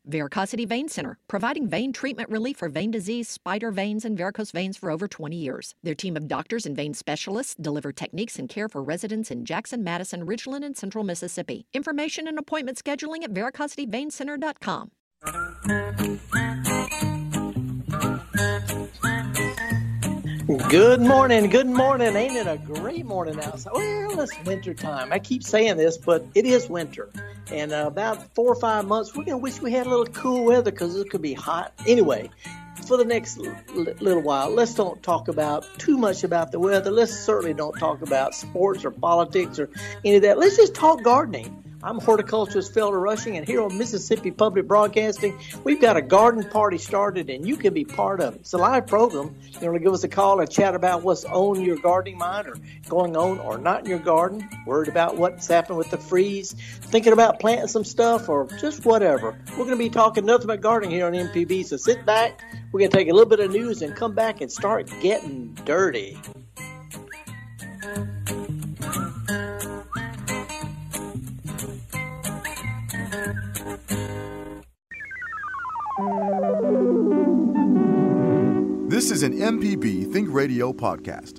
Varicosity Vein Center, providing vein treatment relief for vein disease, spider veins, and varicose veins for over 20 years. Their team of doctors and vein specialists deliver techniques and care for residents in Jackson, Madison, Ridgeland, and Central Mississippi. Information and appointment scheduling at varicosityweincenter.com. Good morning. Ain't it a great morning outside? Well, it's winter time. I keep saying this, but it is winter. And about 4 or 5 months, we're going to wish we had a little cool weather because it could be hot. Anyway, for the next little while, let's don't talk about too much about the weather. Let's certainly don't talk about sports or politics or any of that. Let's just talk gardening. I'm horticulturist Felder Rushing, and here on Mississippi Public Broadcasting, we've got a garden party started, and you can be part of it. It's a live program. You want to give us a call and chat about what's on your gardening mind or going on or not in your garden, worried about what's happening with the freeze, thinking about planting some stuff, or just whatever. We're going to be talking nothing but gardening here on MPB, so sit back. We're going to take a little bit of news and come back and start getting dirty. This is an MPB Think Radio podcast.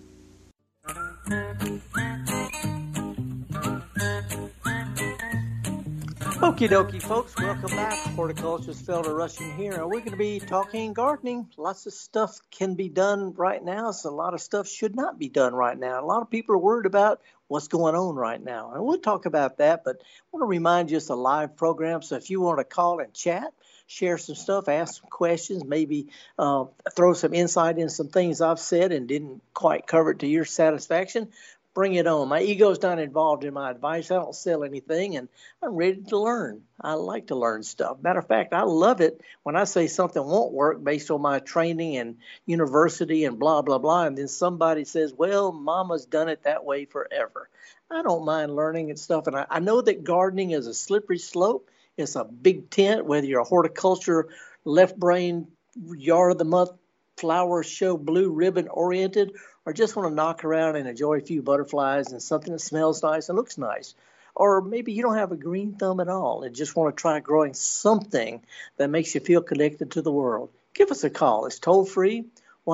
Okie dokie, folks. Welcome back. Horticulturist Felder Rushing here. And we're going to be talking gardening. Lots of stuff can be done right now. So a lot of stuff should not be done right now. A lot of people are worried about what's going on right now. And we'll talk about that. But I want to remind you it's a live program. So if you want to call and chat, share some stuff, ask some questions, maybe throw some insight in some things I've said and didn't quite cover it to your satisfaction, bring it on. My ego's not involved in my advice. I don't sell anything, and I'm ready to learn. I like to learn stuff. Matter of fact, I love it when I say something won't work based on my training and university and blah, blah, blah, and then somebody says, well, Mama's done it that way forever. I don't mind learning and stuff, and I know that gardening is a slippery slope. It's a big tent, whether you're a horticulture, left brain, yard of the month, flower show, blue ribbon oriented, or just want to knock around and enjoy a few butterflies and something that smells nice and looks nice. Or maybe you don't have a green thumb at all and just want to try growing something that makes you feel connected to the world. Give us a call. It's toll free,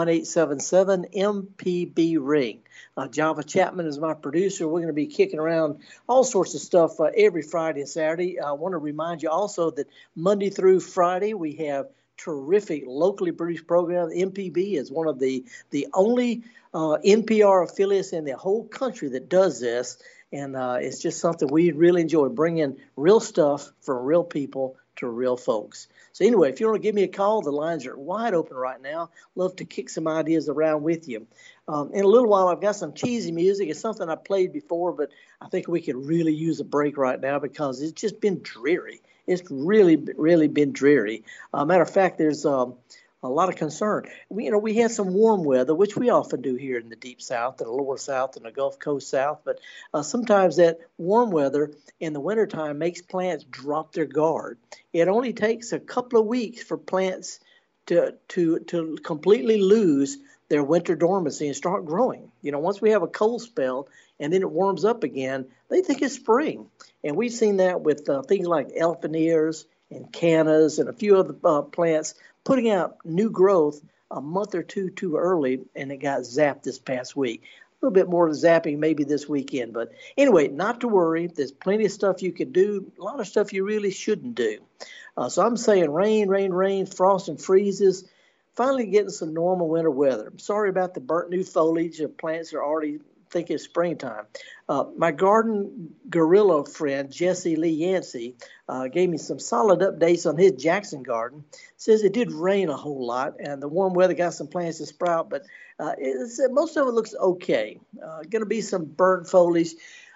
1-877-MPB-RING. Java Chapman is my producer. We're going to be kicking around all sorts of stuff every Friday and Saturday. I want to remind you also that Monday through Friday we have terrific locally produced program. MPB is one of the only NPR affiliates in the whole country that does this, and it's just something we really enjoy, bringing real stuff from real people to real folks. So anyway, if you want to give me a call, the lines are wide open right now. Love to kick some ideas around with you. In a little while, I've got some cheesy music. It's something I played before, but I think we could really use a break right now because it's just been dreary. It's really, really been dreary. Matter of fact, there's a lot of concern. We had some warm weather, which we often do here in the Deep South and the Lower South and the Gulf Coast South. But sometimes that warm weather in the wintertime makes plants drop their guard. It only takes a couple of weeks for plants to completely lose their winter dormancy and start growing. Once we have a cold spell and then it warms up again, they think it's spring. And we've seen that with things like elephant ears and cannas and a few other plants putting out new growth a month or two too early, and it got zapped this past week. A little bit more zapping maybe this weekend. But anyway, not to worry. There's plenty of stuff you could do, a lot of stuff you really shouldn't do. So I'm saying rain, frost and freezes. Finally getting some normal winter weather. I'm sorry about the burnt new foliage of plants that are already thinking it's springtime. My garden gorilla friend, Jesse Lee Yancey, gave me some solid updates on his Jackson garden. Says it did rain a whole lot, and the warm weather got some plants to sprout, but most of it looks okay. Going to be some burnt foliage.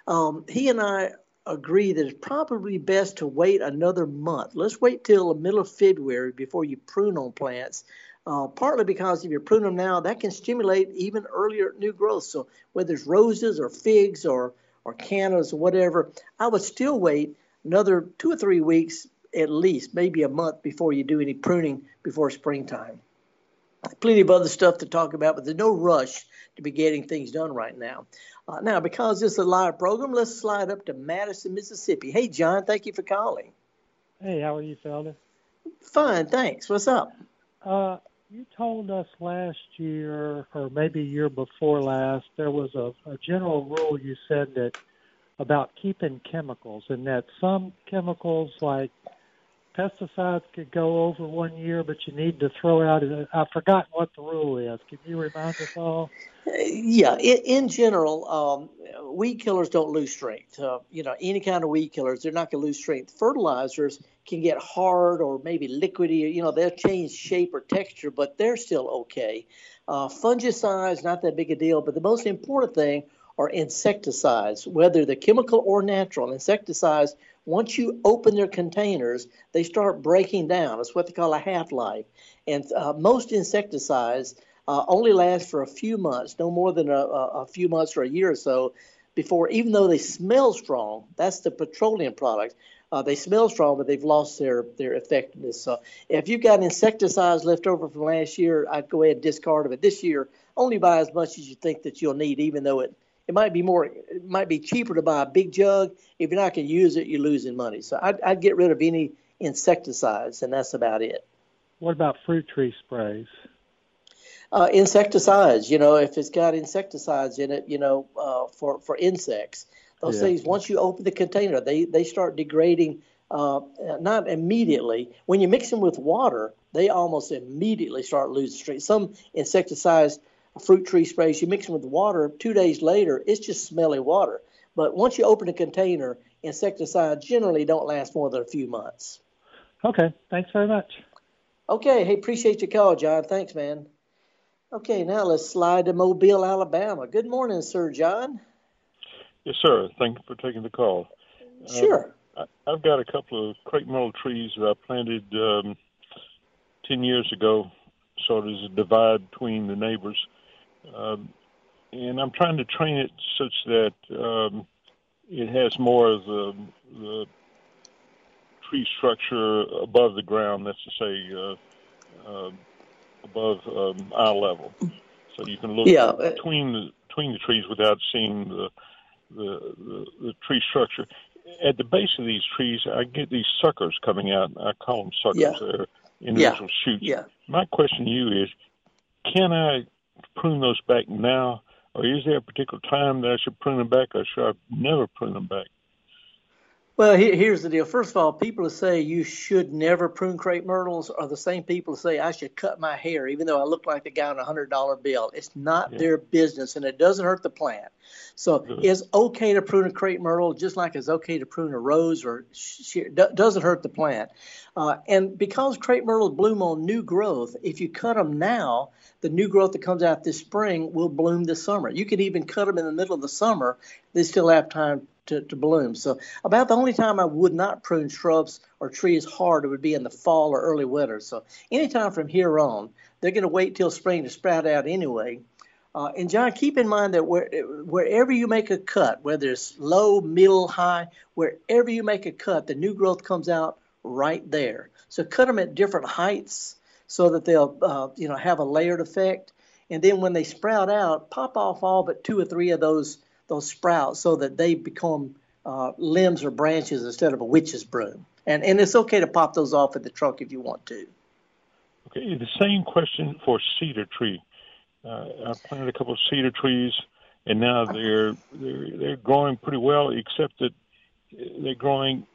He and I agree that it's probably best to wait another month. Let's wait till the middle of February before you prune on plants. Partly because if you prune them now, that can stimulate even earlier new growth. So whether it's roses or figs or cannas or whatever, I would still wait another 2 or 3 weeks at least, maybe a month before you do any pruning before springtime. Plenty of other stuff to talk about, but there's no rush to be getting things done right now. Now, because this is a live program, let's slide up to Madison, Mississippi. Hey, John, thank you for calling. Hey, how are you, fellas? Fine, thanks. What's up? You told us last year, or maybe year before last, there was a general rule you said that about keeping chemicals, and that some chemicals like pesticides could go over 1 year, but you need to throw out. I've forgotten what the rule is. Can you remind us all? Yeah, in general, weed killers don't lose strength. Any kind of weed killers, they're not going to lose strength. Fertilizers can get hard or maybe liquidy. They'll change shape or texture, but they're still okay. Fungicides, not that big a deal, but the most important thing are insecticides, whether they're chemical or natural. Insecticides, once you open their containers, they start breaking down. It's what they call a half-life. And most insecticides only last for a few months, no more than a few months or a year or so before, even though they smell strong, that's the petroleum products. They smell strong, but they've lost their effectiveness. So if you've got insecticides left over from last year, I'd go ahead and discard them. But this year, only buy as much as you think that you'll need, even though it might be cheaper to buy a big jug. If you're not going to use it, you're losing money. So I'd get rid of any insecticides, and that's about it. What about fruit tree sprays? Insecticides, if it's got insecticides in it, for insects, those things, once you open the container, they start degrading, not immediately. When you mix them with water, they almost immediately start losing strength. Some insecticides, fruit tree sprays, you mix them with water, 2 days later, it's just smelly water. But once you open a container, insecticides generally don't last more than a few months. Okay, thanks very much. Okay, hey, appreciate your call, John. Thanks, man. Okay, now let's slide to Mobile, Alabama. Good morning, Sir John. Yes, sir. Thank you for taking the call. Sure. I've got a couple of crepe myrtle trees that I planted 10 years ago, so there's a divide between the neighbors. And I'm trying to train it such that it has more of the tree structure above the ground, that's to say above eye level, so you can look between the trees without seeing the tree structure. At the base of these trees, I get these suckers coming out. I call them suckers. Yeah. They're individual shoots. Yeah. My question to you is, can I prune those back now, or is there a particular time that I should prune them back, or should I never prune them back? Well, here's the deal. First of all, people who say you should never prune crepe myrtles are the same people who say I should cut my hair even though I look like the guy on a $100 bill. It's not their business, and it doesn't hurt the plant. So it's okay to prune a crepe myrtle just like it's okay to prune a rose, or doesn't hurt the plant. And because crepe myrtles bloom on new growth, if you cut them now, the new growth that comes out this spring will bloom this summer. You can even cut them in the middle of the summer. They still have time to bloom. So about the only time I would not prune shrubs or trees hard, it would be in the fall or early winter. So anytime from here on, they're going to wait till spring to sprout out anyway. And John, keep in mind that wherever you make a cut, whether it's low, middle, high, wherever you make a cut, the new growth comes out right there. So cut them at different heights so that they'll have a layered effect. And then when they sprout out, pop off all but 2 or 3 of those sprouts so that they become limbs or branches instead of a witch's broom. And it's okay to pop those off at the trunk if you want to. Okay, the same question for cedar tree. I planted a couple of cedar trees, and now they're growing pretty well, except that they're growing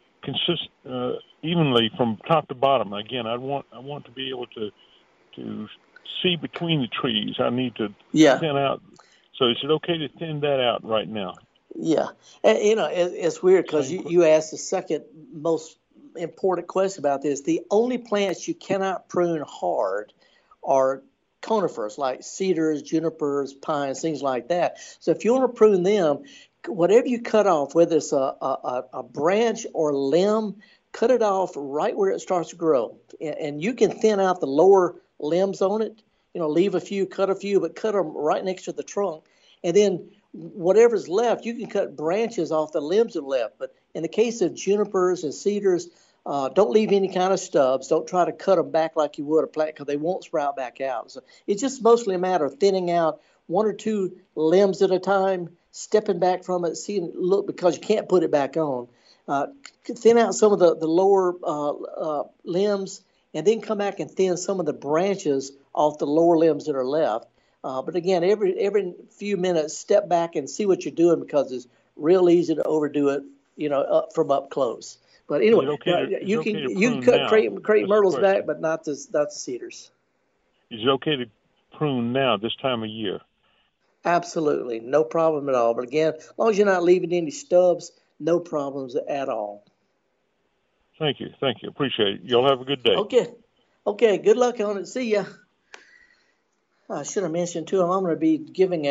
evenly from top to bottom. Again, I want to be able to see between the trees. I need to thin out. So is it okay to thin that out right now? Yeah. And, it's weird because you asked the second most important question about this. The only plants you cannot prune hard are conifers like cedars, junipers, pines, things like that. So if you want to prune them, whatever you cut off, whether it's a branch or limb, cut it off right where it starts to grow. And you can thin out the lower limbs on it. Leave a few, cut a few, but cut them right next to the trunk. And then whatever's left, you can cut branches off the limbs that are left. But in the case of junipers and cedars, don't leave any kind of stubs. Don't try to cut them back like you would a plant because they won't sprout back out. So it's just mostly a matter of thinning out 1 or 2 limbs at a time, stepping back from it, seeing look because you can't put it back on. thin out some of the lower limbs, and then come back and thin some of the branches off the lower limbs that are left. But again, every few minutes, step back and see what you're doing, because it's real easy to overdo it, from up close. But anyway, you can cut crepe myrtles back, but not the cedars. Is it okay to prune now, this time of year? Absolutely, no problem at all. But again, as long as you're not leaving any stubs, no problems at all. Thank you. Appreciate it. Y'all have a good day. Okay. Good luck on it. See ya. I should have mentioned too. I'm going to be doing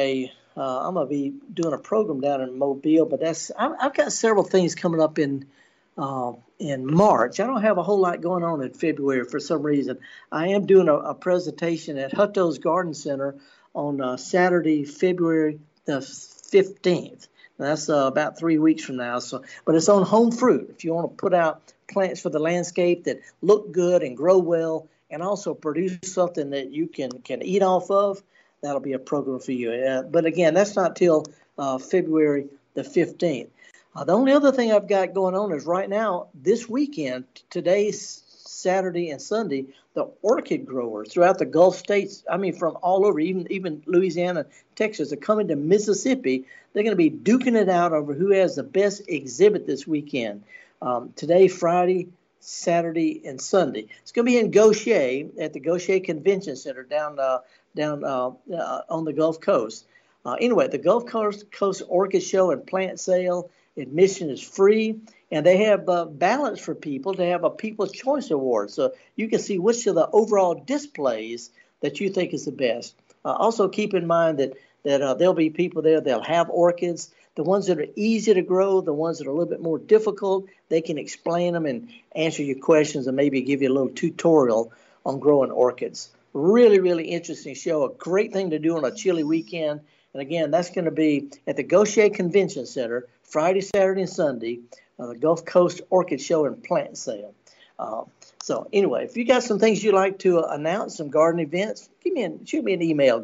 a program down in Mobile, but I've got several things coming up in March. I don't have a whole lot going on in February for some reason. I am doing a presentation at Hutto's Garden Center on Saturday, February the 15th. That's about 3 weeks from now. But it's on home fruit. If you want to put out plants for the landscape that look good and grow well, and also produce something that you can eat off of, that'll be a program for you. But again, that's not till February the 15th. The only other thing I've got going on is right now, this weekend, today, Saturday and Sunday, the orchid growers throughout the Gulf states, from all over, even Louisiana, Texas, are coming to Mississippi. They're going to be duking it out over who has the best exhibit this weekend. Today, Friday, Saturday, and Sunday. It's going to be in Gaucher at the Gaucher Convention Center down on the Gulf Coast. Anyway, the Gulf Coast Orchid Show and Plant Sale, admission is free, and they have ballots for people to have a People's Choice Award. So you can see which of the overall displays that you think is the best. Also keep in mind that there'll be people there, they'll have orchids. The ones that are easy to grow, the ones that are a little bit more difficult, they can explain them and answer your questions and maybe give you a little tutorial on growing orchids. Really, really interesting show. A great thing to do on a chilly weekend. And again, that's going to be at the Gaucher Convention Center, Friday, Saturday, and Sunday, the Gulf Coast Orchid Show and Plant Sale. So anyway, if you got some things you'd like to announce, some garden events, shoot me an email,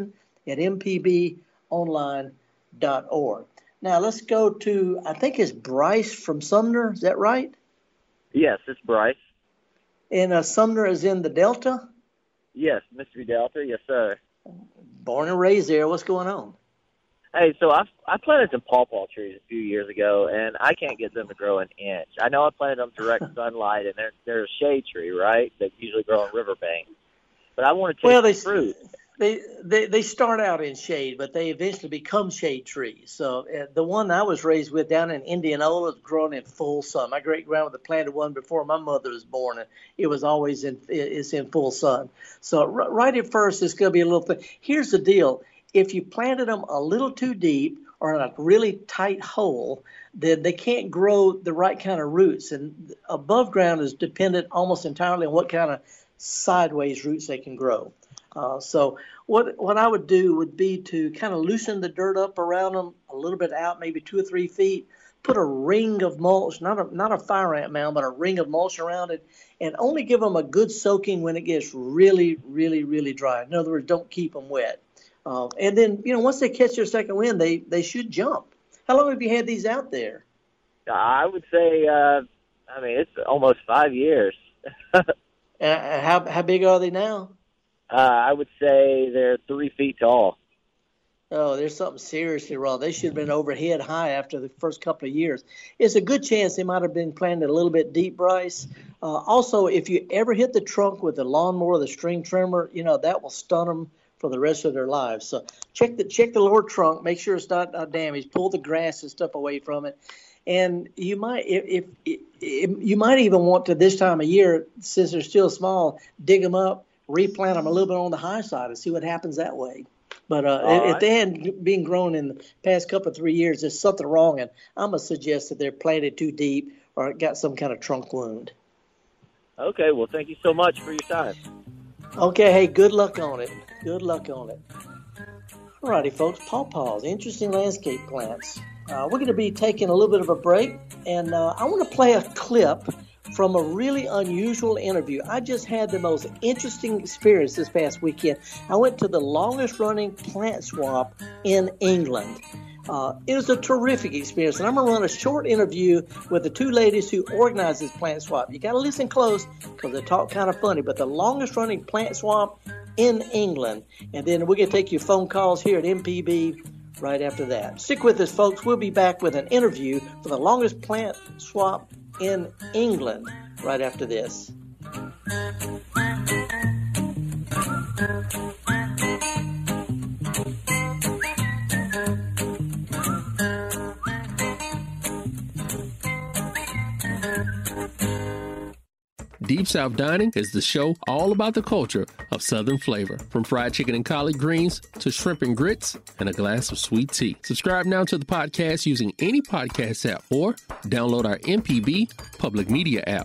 garden@mpbonline.org. Now let's go to, I think it's Bryce from Sumner. Is that right? Yes, it's Bryce. And Sumner is in the Delta? Yes, Mississippi Delta. Yes, sir. Born and raised there. What's going on? Hey, so I planted some pawpaw trees a few years ago, and I can't get them to grow an inch. I know I planted them direct sunlight, and they're a shade tree, right? They usually grow on riverbanks. But I want to take fruit. They start out in shade, but they eventually become shade trees. So the one I was raised with down in Indianola is growing in full sun. My great-grandmother planted one before my mother was born, and it was always in full sun. So right at first, it's going to be a little thing. Here's the deal. If you planted them a little too deep or in a really tight hole, then they can't grow the right kind of roots. And above ground is dependent almost entirely on what kind of sideways roots they can grow. So what I would do would be to kind of loosen the dirt up around them a little bit out, maybe 2 or 3 feet, put a ring of mulch, not a fire ant mound, but a ring of mulch around it, and only give them a good soaking when it gets really, really, really dry. In other words, don't keep them wet. And then, once they catch their second wind, they should jump. How long have you had these out there? I would say, it's almost 5 years. How big are they now? I would say they're 3 feet tall. Oh, there's something seriously wrong. They should have been overhead high after the first couple of years. It's a good chance they might have been planted a little bit deep, Bryce. Also, if you ever hit the trunk with the lawnmower or the string trimmer, that will stun them for the rest of their lives. So check the lower trunk, make sure it's not damaged, pull the grass and stuff away from it. And you might, you might even want to, this time of year, since they're still small, dig them up, replant them a little bit on the high side and see what happens that way. But if they hadn't been grown in the past couple of 3 years, there's something wrong, and I'm going to suggest that they're planted too deep or got some kind of trunk wound. Okay, well, thank you so much for your time. Okay, hey, good luck on it. Good luck on it. All righty, folks, pawpaws, interesting landscape plants. We're going to be taking a little bit of a break, and I want to play a clip from a really unusual interview. I just had the most interesting experience this past weekend. I went to the longest-running plant swap in England. It was a terrific experience, and I'm going to run a short interview with the two ladies who organized this plant swap. You got to listen close because they talk kind of funny, but the longest running plant swap in England. And then we're going to take your phone calls here at MPB right after that. Stick with us, folks. We'll be back with an interview for the longest plant swap in England right after this. Deep South Dining is the show all about the culture of Southern flavor, from fried chicken and collard greens to shrimp and grits and a glass of sweet tea. Subscribe now to the podcast using any podcast app or download our MPB public media app.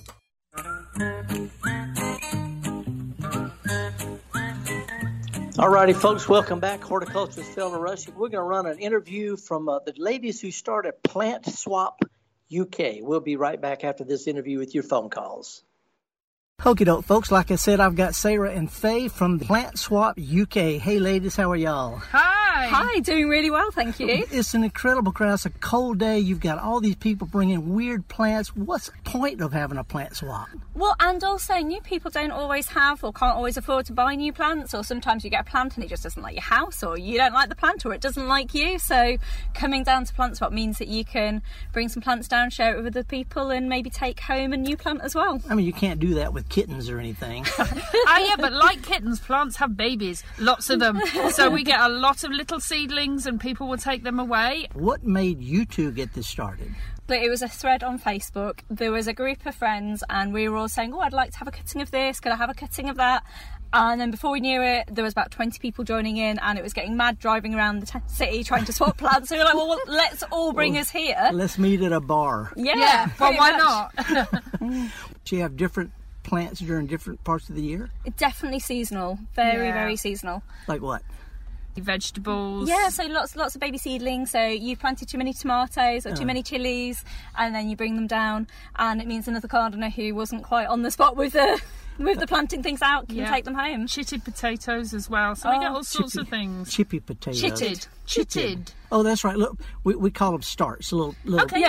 All righty, folks, welcome back. Horticulturist Felder Rush. We're going to run an interview from the ladies who started Plant Swap UK. We'll be right back after this interview with your phone calls. Okie doke, folks. Like I said, I've got Sarah and Faye from Plant Swap UK. Hey, ladies, how are y'all? Hi, doing really well, thank you. It's an incredible crowd. It's a cold day. You've got all these people bringing weird plants. What's the point of having a plant swap? Well, and also new people don't always have or can't always afford to buy new plants, or sometimes you get a plant and it just doesn't like your house, or you don't like the plant, or it doesn't like you. So coming down to Plant Swap means that you can bring some plants down, share it with other people, and maybe take home a new plant as well. I mean, you can't do that with kittens or anything. Yeah, but like kittens, plants have babies, lots of them. So we get a lot of little seedlings and people will take them away. What made you two get this started? But it was a thread on Facebook. There was a group of friends and we were all saying, oh, I'd like to have a cutting of this, could I have a cutting of that? And then before we knew it, there was about 20 people joining in, and it was getting mad driving around the city trying to swap plants. So we were like, well, let's all bring us here. Let's meet at a bar. Yeah, well, why much. not? Do you have different plants during different parts of the year? Definitely seasonal. Very seasonal. Like what? Vegetables. Yeah, so lots of baby seedlings. So you've planted too many tomatoes or too many chilies, and then you bring them down, and it means another gardener who wasn't quite on the spot with the planting things out can take them home. Chitted potatoes as well. So we get all sorts of things. Chippy potatoes. Chitted. Oh, that's right. Look, we call them starts. Little. Okay,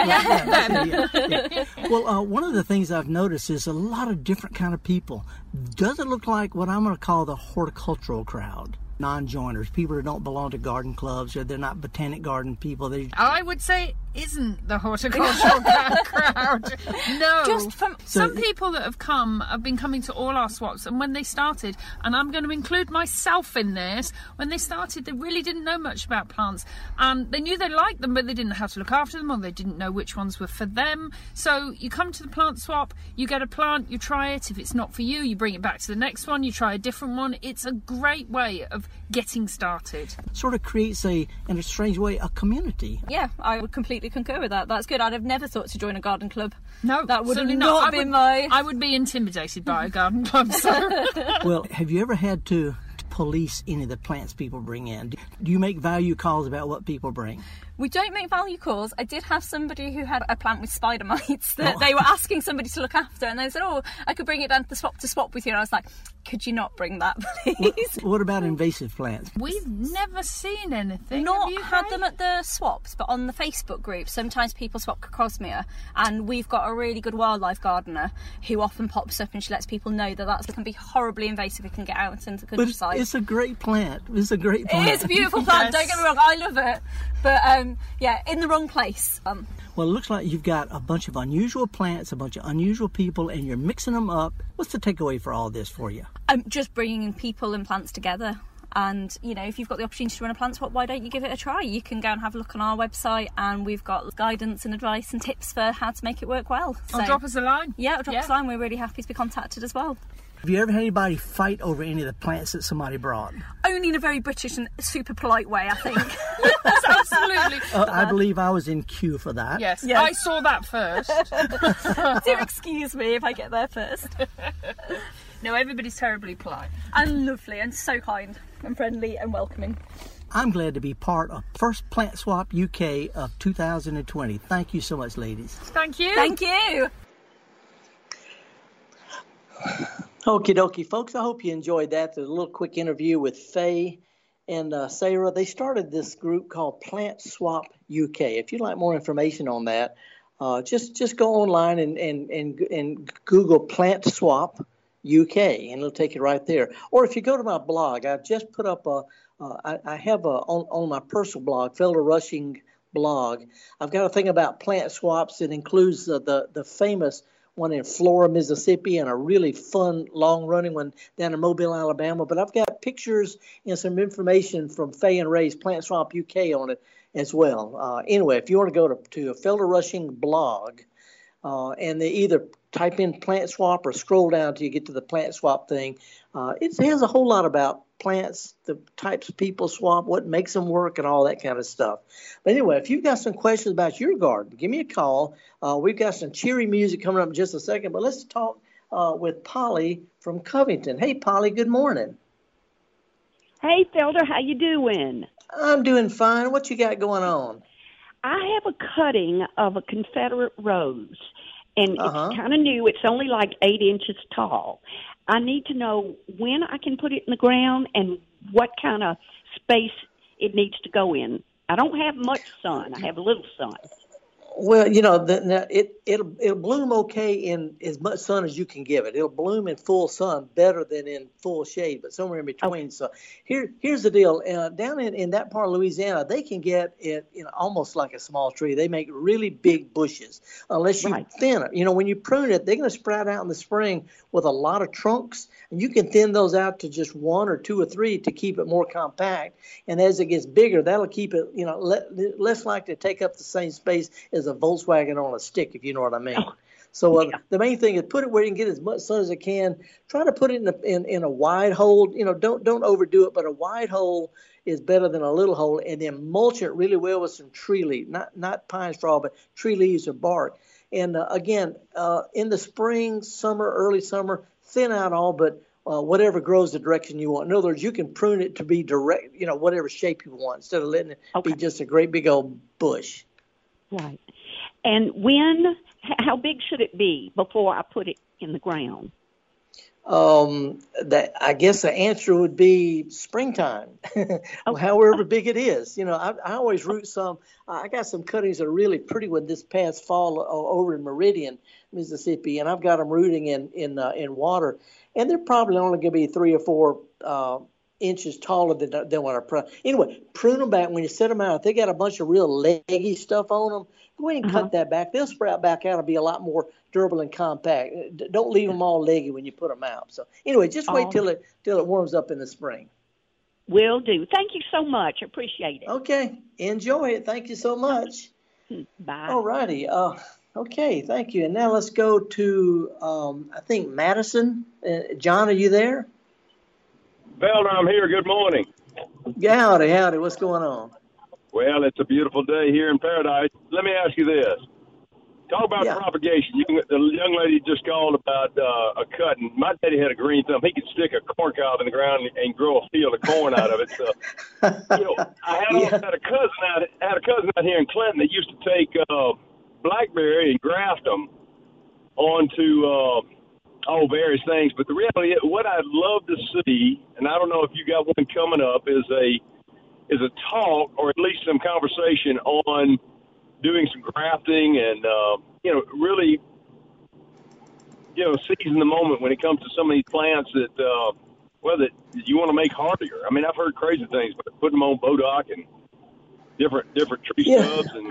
yeah. Well, one of the things I've noticed is a lot of different kind of people. Does it look like what I'm going to call the horticultural crowd? Non-joiners, people who don't belong to garden clubs, or they're not botanic garden people. I would say isn't the horticultural crowd. No. Just from some people that have been coming to all our swaps, and when they started, and I'm going to include myself in this, when they started they really didn't know much about plants, and they knew they liked them but they didn't know how to look after them, or they didn't know which ones were for them. So you come to the plant swap, you get a plant, you try it. If it's not for you, you bring it back to the next one, you try a different one. It's a great way of getting started. Sort of creates in a strange way, a community. Yeah, I would completely concur with that. That's good. I'd have never thought to join a garden club. No, that would certainly not not. been my... I would be intimidated by a garden club. So. Well, have you ever had to police any of the plants people bring in? Do you make value calls about what people bring? We don't make value calls. I did have somebody who had a plant with spider mites that they were asking somebody to look after, and they said, oh, I could bring it down to swap with you. And I was like, could you not bring that, please? What about invasive plants? We've never seen anything. Not had them at the swaps, but on the Facebook group, sometimes people swap Cocosmia, and we've got a really good wildlife gardener who often pops up and she lets people know that can be horribly invasive. It can get out into the countryside. But it's a great plant. It's a great plant. It is a beautiful plant, Don't get me wrong, I love it. But in the wrong place. Well, it looks like you've got a bunch of unusual plants, a bunch of unusual people, and you're mixing them up. What's the takeaway for all this for you? Just bringing people and plants together. And, if you've got the opportunity to run a plant swap, why don't you give it a try? You can go and have a look on our website, and we've got guidance and advice and tips for how to make it work well. So, drop us a line. Yeah, drop us a line. We're really happy to be contacted as well. Have you ever had anybody fight over any of the plants that somebody brought? Only in a very British and super polite way, I think. Absolutely. I believe I was in queue for that. Yes. I saw that first. Do excuse me if I get there first. No, everybody's terribly polite. And lovely and so kind and friendly and welcoming. I'm glad to be part of First Plant Swap UK of 2020. Thank you so much, ladies. Thank you. Thank you. Okie dokie, folks. I hope you enjoyed that. There's a little quick interview with Faye and Sarah, they started this group called Plant Swap UK. If you'd like more information on that, just go online and Google Plant Swap UK, and it'll take you right there. Or if you go to my blog, I've just put up I have on my personal blog, Felder Rushing blog, I've got a thing about plant swaps that includes the famous one in Flora, Mississippi, and a really fun long-running one down in Mobile, Alabama. But I've got pictures and some information from Fay and Ray's Plant Swap UK on it as well. Anyway, if you want to go to a Felder Rushing blog, and they either type in Plant Swap or scroll down till you get to the Plant Swap thing, it has a whole lot about plants, the types of people swap, what makes them work, and all that kind of stuff. But anyway, if you've got some questions about your garden, give me a call. We've got some cheery music coming up in just a second, but let's talk with Polly from Covington. Hey, Polly, good morning. Hey, Felder, how you doing? I'm doing fine. What you got going on? I have a cutting of a Confederate rose, and it's kind of new. It's only like 8 inches tall. I need to know when I can put it in the ground and what kind of space it needs to go in. I don't have much sun. I have a little sun. Well, you know, it'll bloom okay in as much sun as you can give it. It'll bloom in full sun better than in full shade, but somewhere in between. Okay. So here's the deal. Down in that part of Louisiana, they can get it almost like a small tree. They make really big bushes unless you thin it. You know, when you prune it, they're going to sprout out in the spring with a lot of trunks, and you can thin those out to just 1 or 2 or 3 to keep it more compact. And as it gets bigger, that'll keep it, less likely to take up the same space as a Volkswagen on a stick, if you know what I mean. So the main thing is put it where you can get as much sun as it can. Try to put it in a wide hole. You know, don't overdo it, but a wide hole is better than a little hole. And then mulch it really well with some tree leaves, not pine straw, but tree leaves or bark. And again, in the spring, summer, early summer, thin out all, but whatever grows the direction you want. In other words, you can prune it to be direct, whatever shape you want, instead of letting it be just a great big old bush. Right. And how big should it be before I put it in the ground? I guess the answer would be springtime, however big it is. I always root some. I got some cuttings that are really pretty one this past fall over in Meridian, Mississippi, and I've got them rooting in water, and they're probably only going to be 3 or 4 inches taller than what I prune. Anyway, prune them back when you set them out. If they got a bunch of real leggy stuff on them, go ahead and cut that back. They'll sprout back out and be a lot more durable and compact. Don't leave them all leggy when you put them out. So anyway, just wait till it warms up in the spring. Will do. Thank you so much. I appreciate it. Okay. Enjoy it. Thank you so much. Bye. All righty. Okay. Thank you. And now let's go to, I think, Madison. John, are you there? Felder, I'm here. Good morning. Howdy. What's going on? Well, it's a beautiful day here in Paradise. Let me ask you this. Talk about propagation. The young lady just called about a cutting. My daddy had a green thumb. He could stick a corn cob in the ground and grow a field of corn out of it. So, I had a cousin out here in Clinton that used to take blackberry and graft them onto various things. But the reality is, what I'd love to see, and I don't know if you got one coming up, is a talk or at least some conversation on doing some grafting and, really, seizing the moment when it comes to some of these plants that you want to make hardier. I mean, I've heard crazy things, but putting them on bodock and different tree stubs. And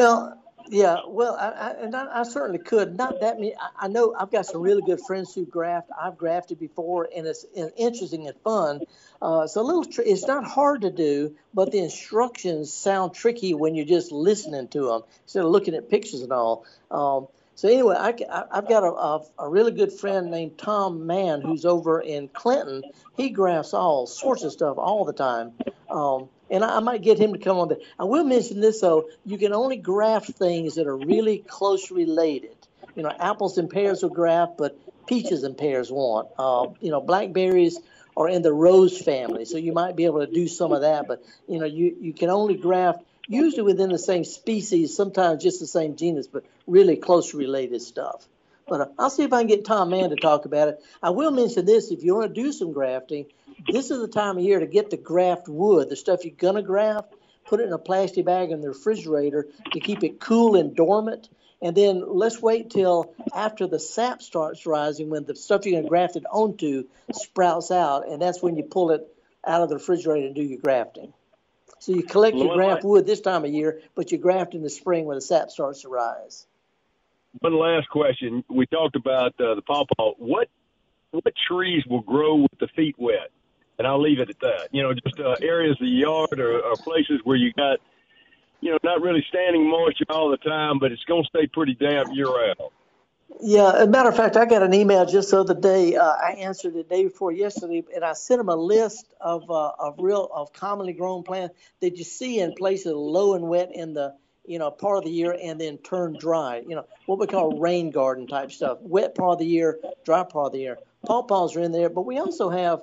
I certainly could. Not that many. I know I've got some really good friends who graft. I've grafted before, and it's interesting and fun. So it's not hard to do, but the instructions sound tricky when you're just listening to them instead of looking at pictures and all. So anyway, I've got a really good friend named Tom Mann who's over in Clinton. He grafts all sorts of stuff all the time. And I might get him to come on there. I will mention this, though. You can only graft things that are really close related. Apples and pears will graft, but peaches and pears won't. Blackberries are in the rose family, so you might be able to do some of that. But, you can only graft usually within the same species, sometimes just the same genus, but really close related stuff. But I'll see if I can get Tom Mann to talk about it. I will mention this. If you want to do some grafting, this is the time of year to get the graft wood, the stuff you're going to graft, put it in a plastic bag in the refrigerator to keep it cool and dormant. And then let's wait till after the sap starts rising, when the stuff you're going to graft it onto sprouts out, and that's when you pull it out of the refrigerator and do your grafting. So you collect your graft wood this time of year, but you graft in the spring when the sap starts to rise. One last question. We talked about the pawpaw. What trees will grow with the feet wet? And I'll leave it at that. Just areas of the yard or places where you got, not really standing moisture all the time, but it's going to stay pretty damp year-round. Yeah, as a matter of fact, I got an email just the other day. I answered it the day before yesterday, and I sent them a list of commonly grown plants that you see in places low and wet in the part of the year and then turn dry. What we call rain garden type stuff. Wet part of the year, dry part of the year. Pawpaws are in there, but we also have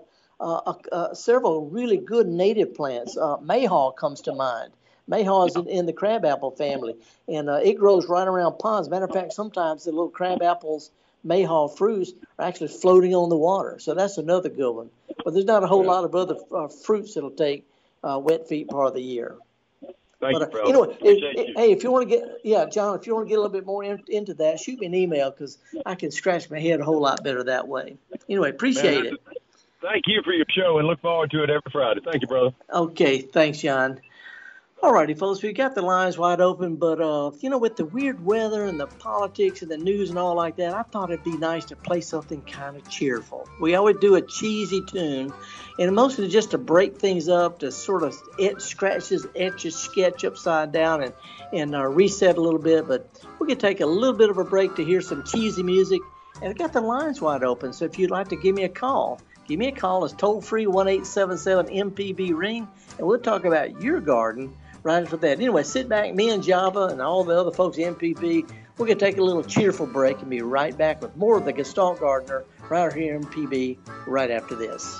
several really good native plants. Mayhaw comes to mind. Mayhaw is in the crabapple family, and it grows right around ponds. Matter of fact, sometimes the little crabapples, mayhaw fruits, are actually floating on the water. So that's another good one. But there's not a whole lot of other fruits that'll take wet feet part of the year. Thank you, brother. Hey, if you want to get, John, if you want to get a little bit more into that, shoot me an email because I can scratch my head a whole lot better that way. Anyway, appreciate it. Thank you for your show and look forward to it every Friday. Thank you, brother. Okay, thanks, John. All righty, folks, we got the lines wide open, but, with the weird weather and the politics and the news and all like that, I thought it'd be nice to play something kind of cheerful. We always do a cheesy tune, and mostly just to break things up, to sort of etch a sketch upside down and reset a little bit, but we could take a little bit of a break to hear some cheesy music, and I got the lines wide open, so if you'd like to give me a call, It's toll-free, 1-877-MPB-RING, and we'll talk about your garden right after that. Anyway, sit back, me and Java and all the other folks at MPB. We're going to take a little cheerful break and be right back with more of the Gestalt Gardener right here at MPB right after this.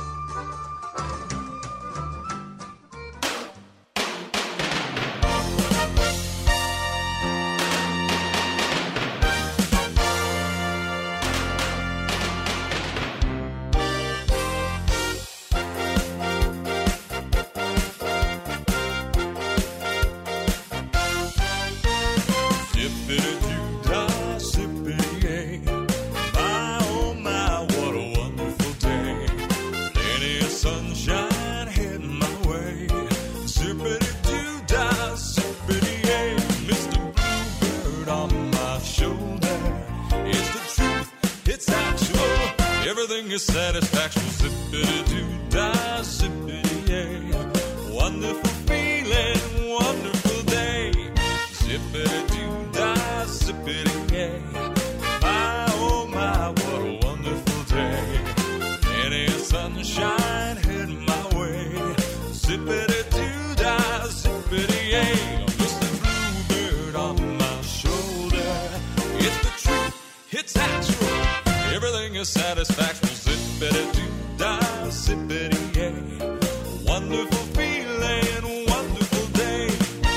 Everything is satisfaction. Zippity-doo-dah, zippity-yay. Wonderful feeling, wonderful day. Zippity-doo-dah, zippity-yay. My, oh my, what a wonderful day. Any sunshine heading my way. Zippity-doo-dah, zippity-yay. Mr. Bluebird on my shoulder. It's the truth, it's actual. Everything is satisfaction. Zippity-doo-dah, zippity-yay. Wonderful feeling, wonderful day.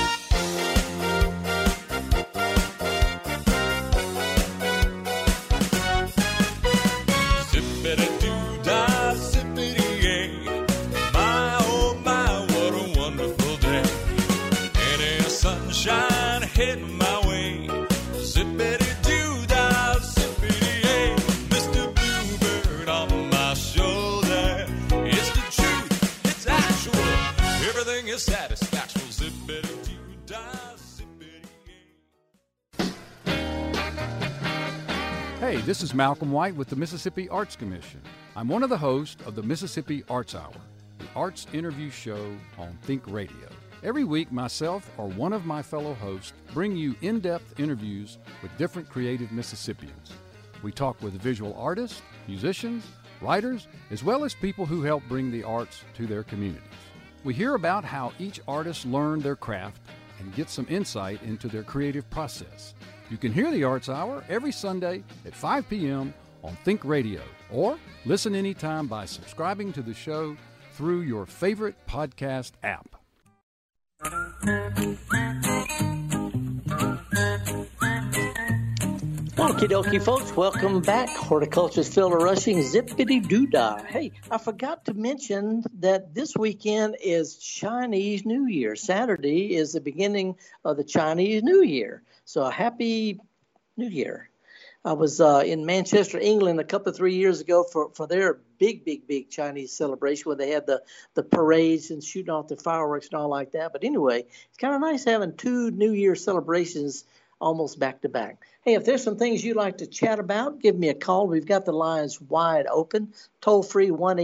Zippity-doo-dah, zippity-yay. My, oh my, what a wonderful day. Any sunshine hitting my way. Zippity-doo-dah, zippity-yay. Mr. Bluebird on my shoulder. It's the truth, it's actual. Everything is satisfaction. Zippity-doo-dah, zippity-yay. Hey, this is Malcolm White with the Mississippi Arts Commission. I'm one of the hosts of the Mississippi Arts Hour, the arts interview show on Think Radio. Every week, myself or one of my fellow hosts bring you in-depth interviews with different creative Mississippians. We talk with visual artists, musicians, writers, as well as people who help bring the arts to their communities. We hear about how each artist learned their craft and get some insight into their creative process. You can hear the Arts Hour every Sunday at 5 p.m. on Think Radio, or listen anytime by subscribing to the show through your favorite podcast app. Okie dokie, folks. Welcome back. Horticulturist Phil Rushing, zippity doo dah. Hey, I forgot to mention that this weekend is Chinese New Year. Saturday is the beginning of the Chinese New Year. So a happy New Year. I was in Manchester, England a couple of 3 years ago for their big Chinese celebration where they had the parades and shooting off the fireworks and all like that. But anyway, it's kind of nice having two New Year celebrations almost back to back. Hey, if there's some things you'd like to chat about, give me a call. We've got the lines wide open. Toll free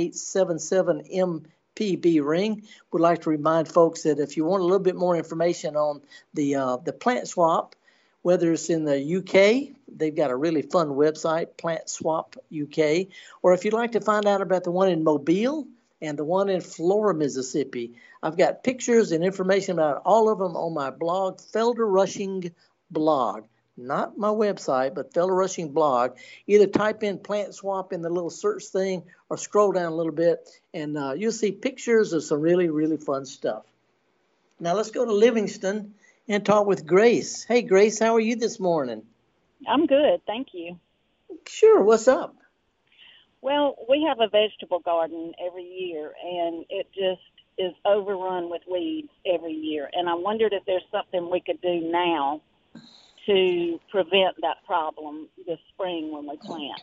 1-877-MPB ring. Would like to remind folks that if you want a little bit more information on the plant swap, whether it's in the UK, they've got a really fun website, Plant Swap UK, or if you'd like to find out about the one in Mobile and the one in Flora, Mississippi, I've got pictures and information about all of them on my blog, Felder Rushing Blog. Not my website, but Felder Rushing Blog. Either type in Plant Swap in the little search thing or scroll down a little bit, and you'll see pictures of some really, really fun stuff. Now let's go to Livingston and talk with Grace. Hey, Grace, how are you this morning? I'm good, thank you. Sure, what's up? Well, we have a vegetable garden every year, and it just is overrun with weeds every year. And I wondered if there's something we could do now to prevent that problem this spring when we plant.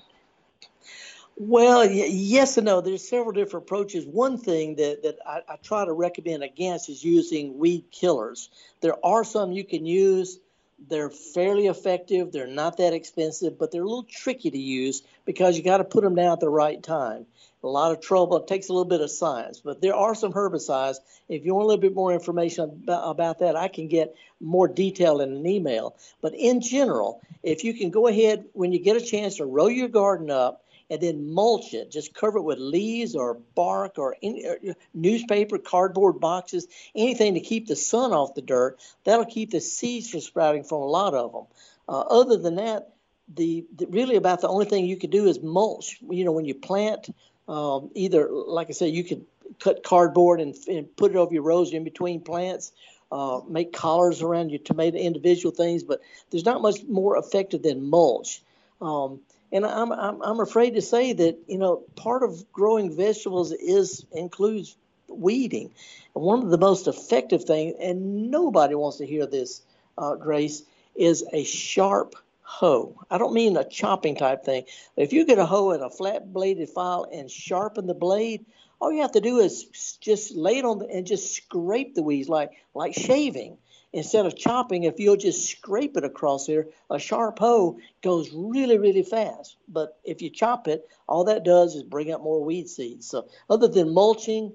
Well, yes and no. There's several different approaches. One thing that I try to recommend against is using weed killers. There are some you can use. They're fairly effective. They're not that expensive, but they're a little tricky to use because you got to put them down at the right time. A lot of trouble. It takes a little bit of science, but there are some herbicides. If you want a little bit more information about that, I can get more detail in an email. But in general, if you can go ahead when you get a chance to row your garden up, and then mulch it. Just cover it with leaves or bark or newspaper, cardboard boxes, anything to keep the sun off the dirt. That'll keep the seeds from sprouting from a lot of them. Other than that, really about the only thing you could do is mulch. You know, when you plant, either, like I said, you could cut cardboard and put it over your rows in between plants. Make collars around your tomato individual things, but there's not much more effective than mulch. And I'm afraid to say that, you know, part of growing vegetables includes weeding. And one of the most effective things, and nobody wants to hear this, Grace, is a sharp hoe. I don't mean a chopping type thing. If you get a hoe and a flat bladed file and sharpen the blade, all you have to do is just lay it on and just scrape the weeds like shaving. Instead of chopping, if you'll just scrape it across here, a sharp hoe goes really, really fast. But if you chop it, all that does is bring up more weed seeds. So other than mulching,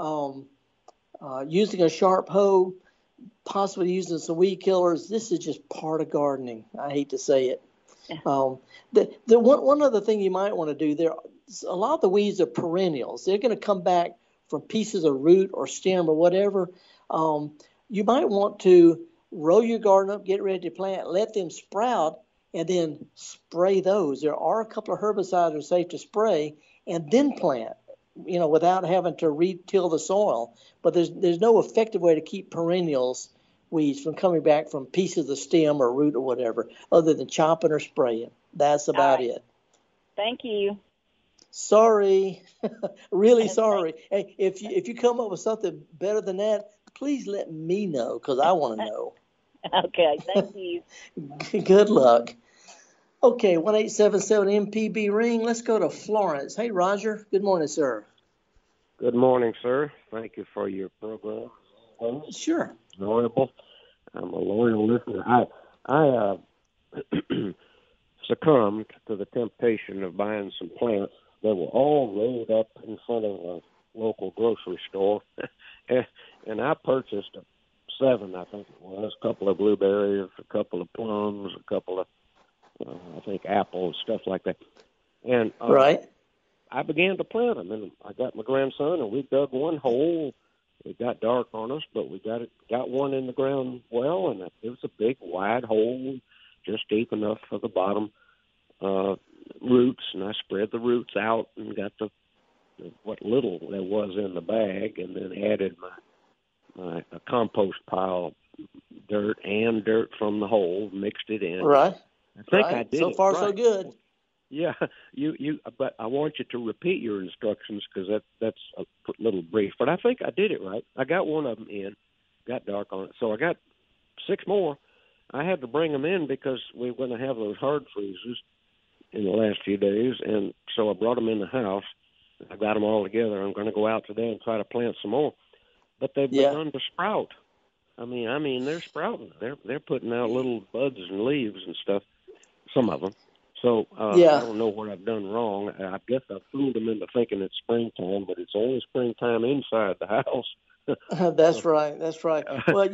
using a sharp hoe, possibly using some weed killers, this is just part of gardening. I hate to say it. The one other thing you might want to do, a lot of the weeds are perennials. They're going to come back from pieces of root or stem or whatever. You might want to row your garden up, get ready to plant, let them sprout, and then spray those. There are a couple of herbicides that are safe to spray, and then plant, you know, without having to re-till the soil. But there's no effective way to keep perennials weeds from coming back from pieces of stem or root or whatever, other than chopping or spraying. That's about it. Thank you. Sorry, really sorry. Hey, if you come up with something better than that, please let me know because I want to know. Okay, thank you. Good luck. Okay, 1-877-MPB ring. Let's go to Florence. Hey, Roger. Good morning, sir. Good morning, sir. Thank you for your program. Sure. Enjoyable. I'm a loyal listener. I succumbed to the temptation of buying some plants that were all rolled up in front of a local grocery store. And I purchased 7, I think it was, a couple of blueberries, a couple of plums, a couple of, I think, apples, stuff like that. And right. I began to plant them, and I got my grandson, and we dug one hole. It got dark on us, but we got one in the ground well, and it was a big, wide hole, just deep enough for the bottom roots, and I spread the roots out and got what little there was in the bag, and then added my compost pile, dirt from the hole, mixed it in. Right. I think right. I did so it far right. so good. Yeah, but I want you to repeat your instructions because that's a little brief. But I think I did it right. I got one of them in, got dark on it, so I got 6 more. I had to bring them in because we were going to have those hard freezes in the last few days, and so I brought them in the house. I got them all together. I'm going to go out today and try to plant some more. But they've begun to sprout. I mean, they're sprouting. They're putting out little buds and leaves and stuff. Some of them. So I don't know what I've done wrong. I guess I fooled them into thinking it's springtime, but it's only springtime inside the house. That's right. That's right. Well,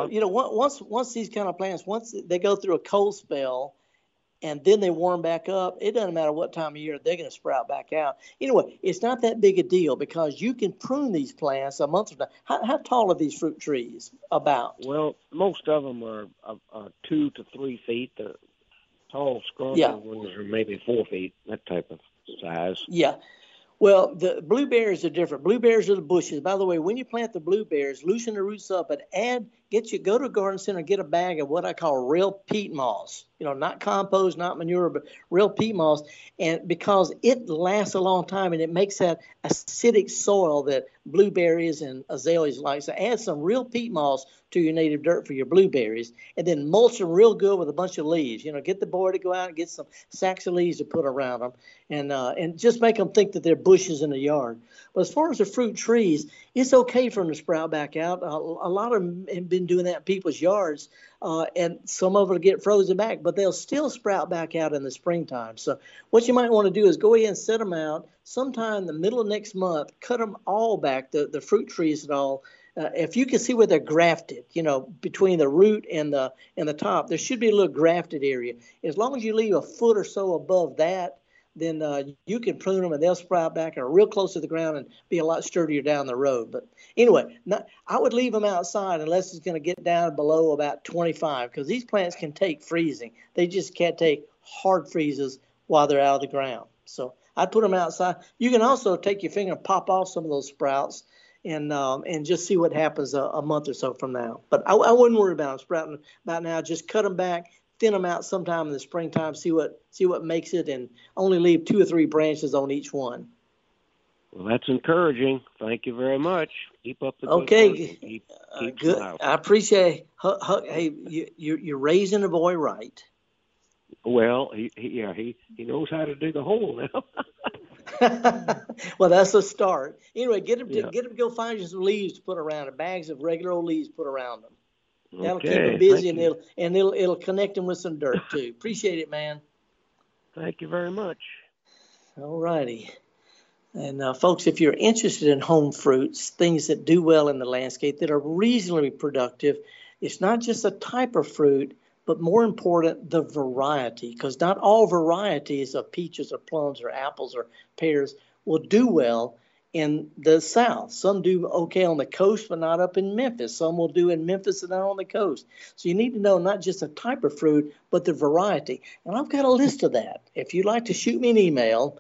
once these kind of plants, once they go through a cold spell, and then they warm back up, it doesn't matter what time of year, they're going to sprout back out. Anyway, it's not that big a deal because you can prune these plants a month from now. How tall are these fruit trees about? Well, most of them are 2 to 3 feet. The tall, scrawny ones are maybe 4 feet, that type of size. Yeah. Well, the blueberries are different. Blueberries are the bushes. By the way, when you plant the blueberries, loosen the roots up and go to a garden center and get a bag of what I call real peat moss. Not compost, not manure, but real peat moss. And because it lasts a long time and it makes that acidic soil that blueberries and azaleas like. So add some real peat moss to your native dirt for your blueberries and then mulch them real good with a bunch of leaves. Get the boy to go out and get some sacks of leaves to put around them and just make them think that they're bushes in the yard. But as far as the fruit trees, it's okay for them to sprout back out. A lot of them have been doing that in people's yards, and some of them will get frozen back, but they'll still sprout back out in the springtime. So what you might want to do is go ahead and set them out sometime in the middle of next month, cut them all back, the fruit trees and all. If you can see where they're grafted, between the root and the top, there should be a little grafted area. As long as you leave a foot or so above that, then you can prune them and they'll sprout back and are real close to the ground and be a lot sturdier down the road. But anyway, I would leave them outside unless it's going to get down below about 25 because these plants can take freezing. They just can't take hard freezes while they're out of the ground. So I'd put them outside. You can also take your finger and pop off some of those sprouts and just see what happens a month or so from now. But I wouldn't worry about them sprouting about now. Just cut them back, thin them out sometime in the springtime, see what makes it, and only leave 2 or 3 branches on each one. Well, that's encouraging. Thank you very much. Keep up the good work. Keep good. Smiling. I appreciate. Hey, you're raising the boy right. Well, he knows how to dig a hole now. Well, that's a start. Anyway, get him to go find you some leaves to put around it, bags of regular old leaves to put around them. That'll keep him busy, and it'll connect him with some dirt too. Appreciate it, man. Thank you very much. All righty. And folks, if you're interested in home fruits, things that do well in the landscape that are reasonably productive, it's not just a type of fruit, but more important, the variety, because not all varieties of peaches or plums or apples or pears will do well in the South. Some do okay on the coast, but not up in Memphis. Some will do in Memphis and not on the coast. So you need to know not just the type of fruit, but the variety. And I've got a list of that. If you'd like to shoot me an email,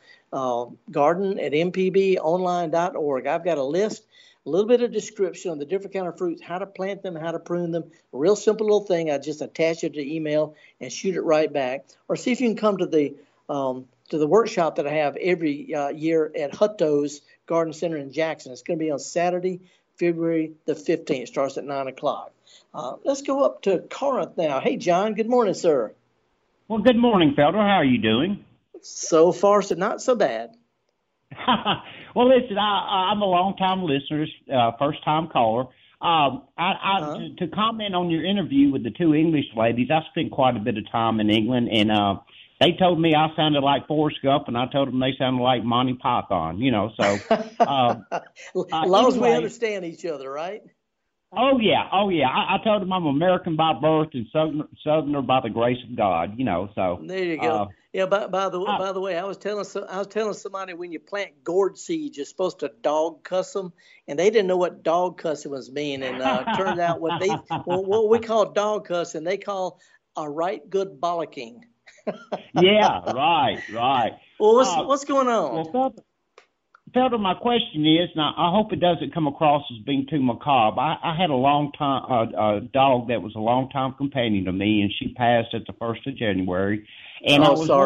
garden@mpbonline.org. I've got a list, a little bit of description on the different kind of fruits, how to plant them, how to prune them. A real simple little thing. I just attach it to the email and shoot it right back. Or see if you can come to the workshop that I have every year at Hutto's Garden Center in Jackson. It's going to be on Saturday, February the 15th. It starts at 9 o'clock. Let's go up to Corinth now. Hey, John. Good morning, sir. Well, good morning, Felder. How are you doing? So far, so not so bad. Well, listen, I'm a long-time listener, first-time caller. To comment on your interview with the 2 English ladies, I spent quite a bit of time in England, and they told me I sounded like Forrest Gump, and I told them they sounded like Monty Python, so. As long as we understand each other, right? Oh, yeah. I told them I'm American by birth and Southerner by the grace of God, so. There you go. By the way, I was telling somebody when you plant gourd seeds, you're supposed to dog cuss them, and they didn't know what dog cussing was mean, and turned out what we call dog cussing, they call a right good bollocking. Yeah, right. Well, what's going on? Well, Felder, my question is, now I hope it doesn't come across as being too macabre. I had a dog that was a long time companion to me, and she passed at the 1st of January. And I was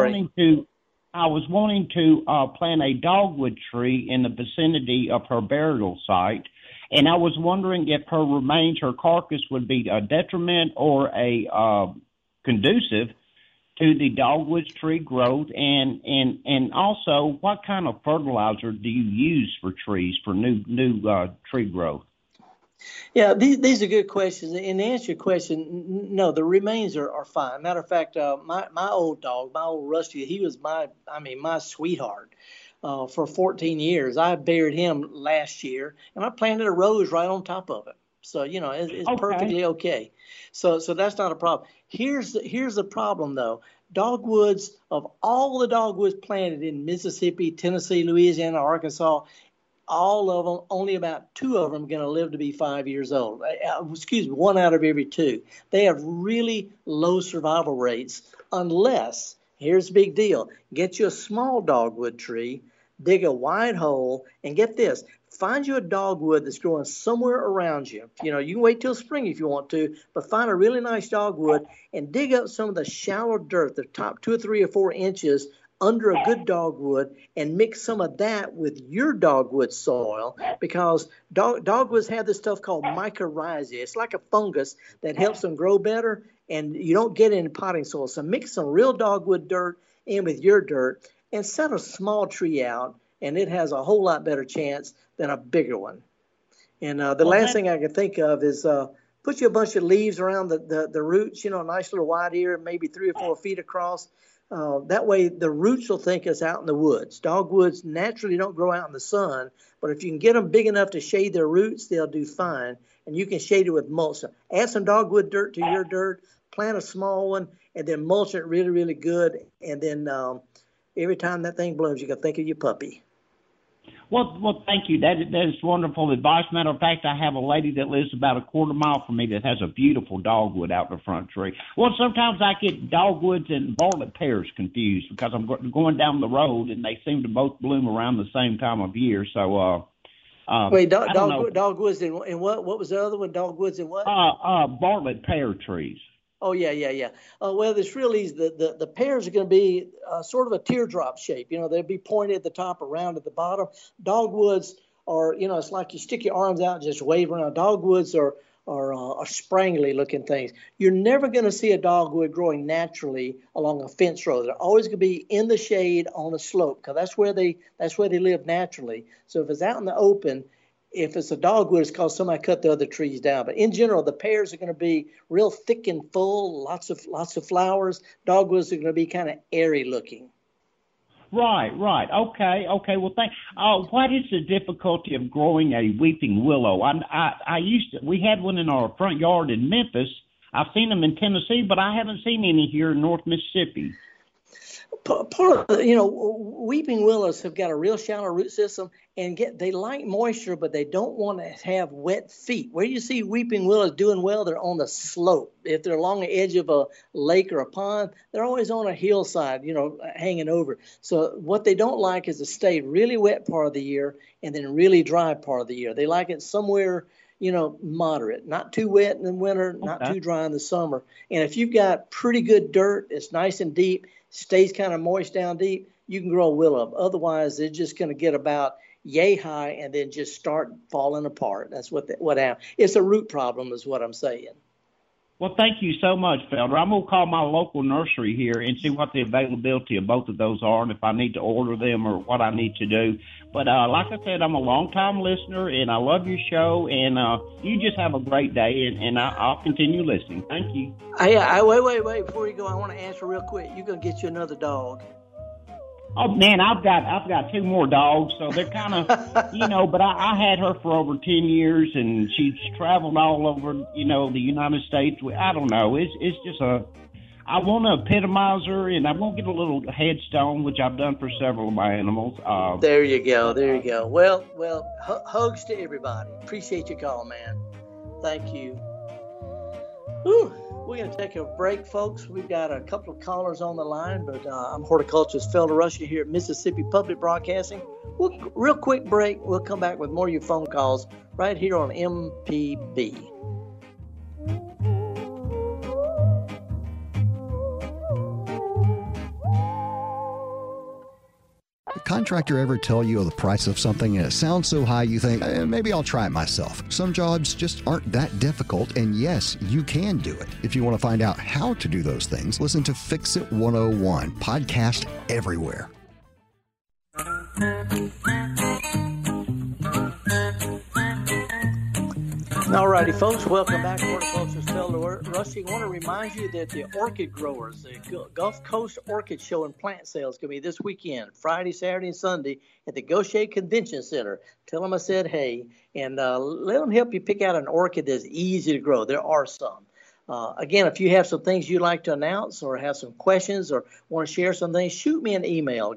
wanting to plant a dogwood tree in the vicinity of her burial site, and I was wondering if her remains, her carcass, would be a detriment or a conducive to the dogwood tree growth, and also what kind of fertilizer do you use for trees for new tree growth? Yeah, these are good questions. And to answer your question, no, the remains are fine. Matter of fact, my old dog, my old Rusty, he was my sweetheart for 14 years. I buried him last year, and I planted a rose right on top of it. So, it's perfectly okay. So that's not a problem. Here's the problem, though. Dogwoods, of all the dogwoods planted in Mississippi, Tennessee, Louisiana, Arkansas, all of them, only about 2 of them are going to live to be 5 years old. 1 out of every 2. They have really low survival rates unless, here's the big deal, get you a small dogwood tree, dig a wide hole, and get this, find you a dogwood that's growing somewhere around you. You can wait till spring if you want to, but find a really nice dogwood and dig up some of the shallow dirt, the top 2 or 3 or 4 inches under a good dogwood, and mix some of that with your dogwood soil, because dogwoods have this stuff called mycorrhizae. It's like a fungus that helps them grow better, and you don't get it in potting soil. So mix some real dogwood dirt in with your dirt and set a small tree out, and it has a whole lot better chance than a bigger one. And the last thing I can think of is put you a bunch of leaves around the roots, a nice little wide ear, maybe 3 or 4 feet across. That way the roots will think it's out in the woods. Dogwoods naturally don't grow out in the sun, but if you can get them big enough to shade their roots, they'll do fine. And you can shade it with mulch. So add some dogwood dirt to your dirt, plant a small one, and then mulch it really, really good. And then every time that thing blooms, you can think of your puppy. Well, thank you. That is wonderful advice. Matter of fact, I have a lady that lives about a quarter mile from me that has a beautiful dogwood out in the front tree. Well, sometimes I get dogwoods and varlet pears confused because I'm going down the road and they seem to both bloom around the same time of year. So, wait, dogwoods and what? What was the other one? Dogwoods and what? Varlet pear trees. Oh, yeah. Well, it's really the pears are going to be sort of a teardrop shape. They'll be pointed at the top, around at the bottom. Dogwoods are, it's like you stick your arms out and just wave around. Dogwoods are sprangly looking things. You're never going to see a dogwood growing naturally along a fence road. They're always going to be in the shade on a slope because that's where they live naturally. So if it's out in the open, if it's a dogwood, it's because somebody cut the other trees down. But in general, the pears are going to be real thick and full, lots of flowers. Dogwoods are going to be kind of airy looking. Right. Okay. Well, thanks. What is the difficulty of growing a weeping willow? We had one in our front yard in Memphis. I've seen them in Tennessee, but I haven't seen any here in North Mississippi. Part of weeping willows have got a real shallow root system, and they like moisture, but they don't want to have wet feet. Where you see weeping willows doing well, they're on the slope. If they're along the edge of a lake or a pond, they're always on a hillside, hanging over. So what they don't like is to stay really wet part of the year and then really dry part of the year. They like it somewhere, moderate, not too wet in the winter, not too dry in the summer. And if you've got pretty good dirt, it's nice and deep, stays kind of moist down deep, you can grow a willow. Otherwise, they're just going to get about yay high and then just start falling apart. That's what happens. It's a root problem is what I'm saying. Well, thank you so much, Felder. I'm going to call my local nursery here and see what the availability of both of those are and if I need to order them or what I need to do. But like I said, I'm a long-time listener, and I love your show, and you just have a great day, and I'll continue listening. Thank you. Wait. Before you go, I want to answer real quick. You're going to get you another dog. Oh, man, I've got 2 more dogs, so they're kind of, but I had her for over 10 years, and she's traveled all over, the United States. I don't know. It's just I want to epitomize her, and I want to get a little headstone, which I've done for several of my animals. There you go. Well, hugs to everybody. Appreciate your call, man. Thank you. Whew. We're going to take a break, folks. We've got a couple of callers on the line, but I'm horticulturist Felder Rushing here at Mississippi Public Broadcasting. Real quick break. We'll come back with more of your phone calls right here on MPB. Contractor ever tell you the price of something and it sounds so high you think, maybe I'll try it myself? Some jobs just aren't that difficult, and yes, you can do it. If you want to find out how to do those things, listen to Fix It 101, podcast everywhere. All righty, folks, welcome back to Horticulturist Felder Rushing. I want to remind you that the orchid growers, the Gulf Coast Orchid Show and Plant Sale is going to be this weekend, Friday, Saturday, and Sunday at the Gaucher Convention Center. Tell them I said hey, and let them help you pick out an orchid that's easy to grow. There are some. Again, if you have some things you'd like to announce or have some questions or want to share some things, shoot me an email,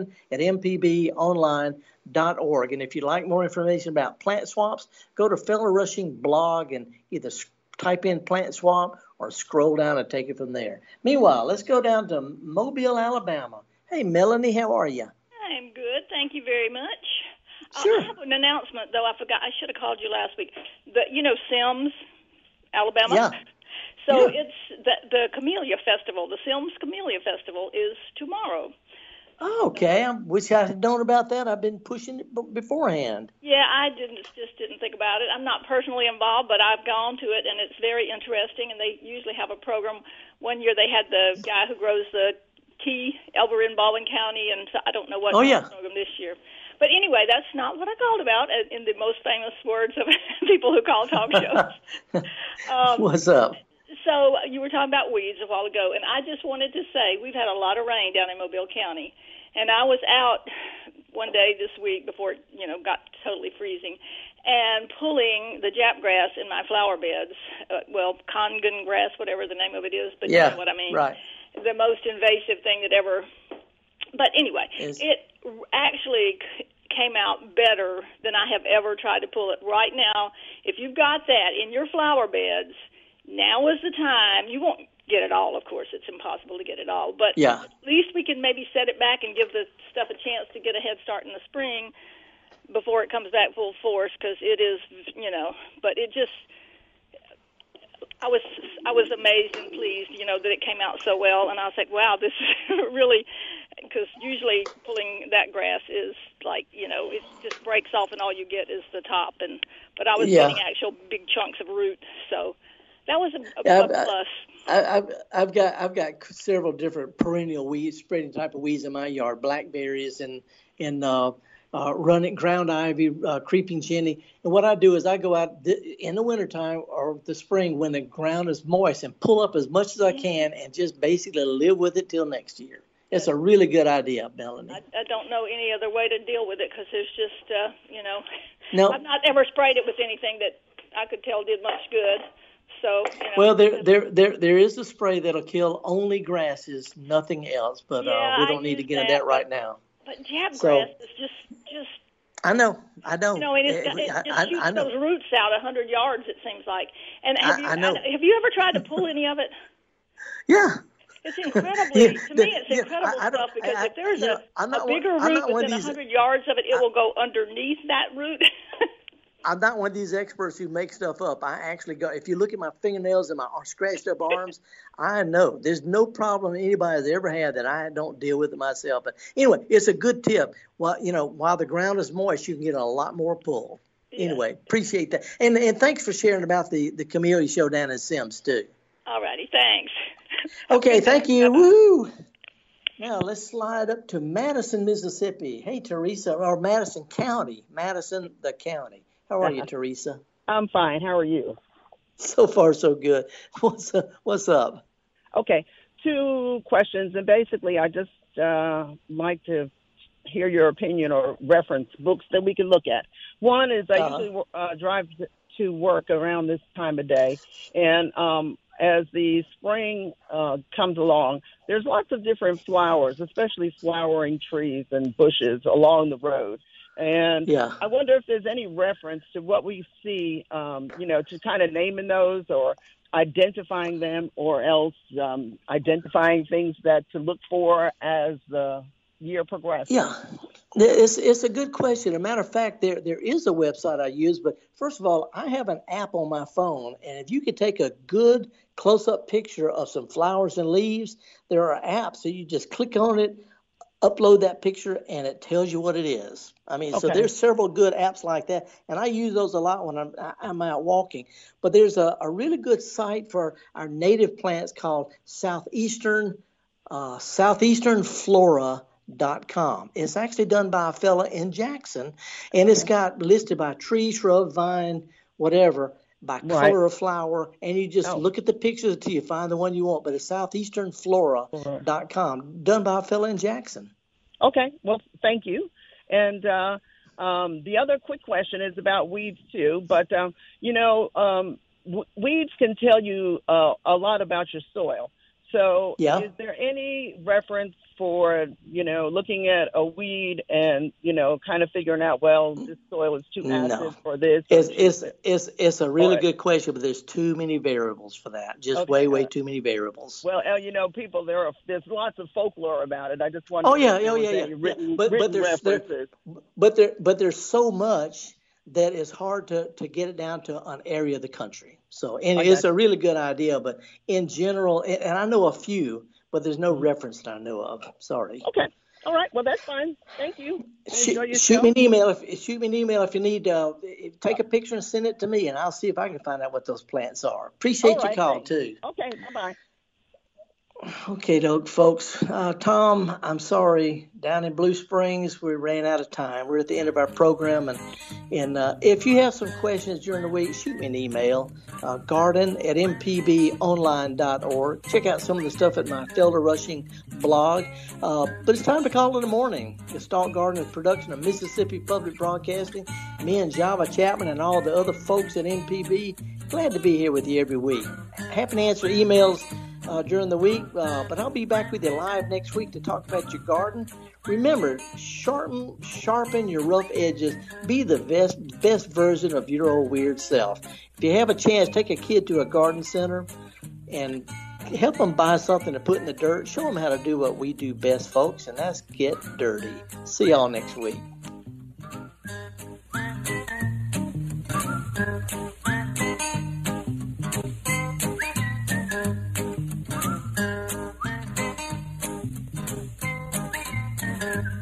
garden@mpbonline.org. And if you'd like more information about plant swaps, go to Felder Rushing blog and either type in plant swap or scroll down and take it from there. Meanwhile, let's go down to Mobile, Alabama. Hey, Melanie, how are you? I'm good. Thank you very much. Sure. I have an announcement, though. I forgot. I should have called you last week. Sims, Alabama? Yeah. So it's the Camellia Festival. The Sims Camellia Festival is tomorrow. Oh, okay. I wish I had known about that. I've been pushing it beforehand. Yeah, I just didn't think about it. I'm not personally involved, but I've gone to it, and it's very interesting. And they usually have a program. One year they had the guy who grows the tea, Elber in Baldwin County, and so I don't know what program this year. But anyway, that's not what I called about in the most famous words of people who call talk shows. What's up? So you were talking about weeds a while ago, and I just wanted to say we've had a lot of rain down in Mobile County, and I was out one day this week before it, got totally freezing, and pulling the Jap grass in my flower beds, Congan grass, whatever the name of it is, but you know what I mean. Right. The most invasive thing that ever. But anyway, it actually came out better than I have ever tried to pull it. Right now, if you've got that in your flower beds, now is the time. You won't get it all, of course. It's impossible to get it all. But at least we can maybe set it back and give the stuff a chance to get a head start in the spring before it comes back full force, because it is, but it just, I was amazed and pleased, that it came out so well. And I was like, wow, this is really, because usually pulling that grass is like, it just breaks off and all you get is the top. But I was getting actual big chunks of root, so that was a plus. I've got several different perennial weeds, spreading type of weeds in my yard, blackberries and running ground ivy, creeping jenny. And what I do is I go out in the wintertime or the spring when the ground is moist and pull up as much as I can and just basically live with it till next year. It's a really good idea, Melanie. I don't know any other way to deal with it, because there's just, No. I've not ever sprayed it with anything that I could tell did much good. So, well, there is a spray that'll kill only grasses, nothing else. But we don't need to get into that right now. But Jap grass is just. I know. It just shoots those roots out 100 yards. It seems like. And have you ever tried to pull any of it? Yeah. It's incredibly, to me, it's incredible stuff, because if there's a bigger root within 100 yards of it, it will go underneath that root. I'm not one of these experts who make stuff up. I actually go, if you look at my fingernails and my scratched up arms, I know there's no problem anybody's ever had that I don't deal with it myself. But anyway, it's a good tip. Well, while the ground is moist, you can get a lot more pull. Yeah. Anyway, appreciate that. And thanks for sharing about the Camellia Show down in Sims, too. All righty. Thanks. Okay, thank you. Woo! Now, let's slide up to Madison, Mississippi. Hey, Teresa, or Madison County. Madison, the county. How are you, Teresa? I'm fine. How are you? So far, so good. What's up? Okay, 2 questions. And basically, I just like to hear your opinion or reference books that we can look at. One is I usually drive to work around this time of day. And as the spring comes along, there's lots of different flowers, especially flowering trees and bushes along the road. And I wonder if there's any reference to what we see, to kind of naming those or identifying them, or else identifying things that to look for as the year progresses? Yeah, it's a good question. As a matter of fact, there is a website I use, but first of all, I have an app on my phone, and if you could take a good close-up picture of some flowers and leaves, there are apps, so you just click on it, upload that picture, and it tells you what it is. I mean, so there's several good apps like that, and I use those a lot when I'm out walking. But there's a really good site for our native plants called southeasternflora.com. It's actually done by a fella in Jackson, and it's got listed by tree, shrub, vine, whatever, by color of flower, and you just look at the pictures until you find the one you want. But it's southeasternflora.com, done by a fella in Jackson. Okay, well, thank you. And the other quick question is about weeds too. But weeds can tell you a lot about your soil. So is there any reference for, looking at a weed and, kind of figuring out, well, this soil is too acid for this? It's a really good question, but there's too many variables for that. Just way too many variables. Well, people, there's lots of folklore about it. I just wonder. But there's so much that it's hard to get it down to an area of the country. So, and it's a really good idea, but in general, and I know a few, but there's no reference that I know of. Sorry. Okay. All right. Well, that's fine. Thank you. Shoot me an email if you need. Take a picture and send it to me, and I'll see if I can find out what those plants are. Appreciate your call too. Okay. Bye-bye. Okay, folks. Tom, I'm sorry. Down in Blue Springs, we ran out of time. We're at the end of our program, and if you have some questions during the week, shoot me an email. garden@mpbonline.org. Check out some of the stuff at my Felder Rushing blog. But it's time to call in the morning. The Stalk Garden is a production of Mississippi Public Broadcasting. Me and Java Chapman and all the other folks at MPB. Glad to be here with you every week. Happy to answer emails during the week, but I'll be back with you live next week to talk about your garden. Remember, sharpen your rough edges. Be the best version of your old weird self. If you have a chance, take a kid to a garden center and help them buy something to put in the dirt. Show them how to do what we do best, folks, and that's get dirty. See y'all next week. Thank you.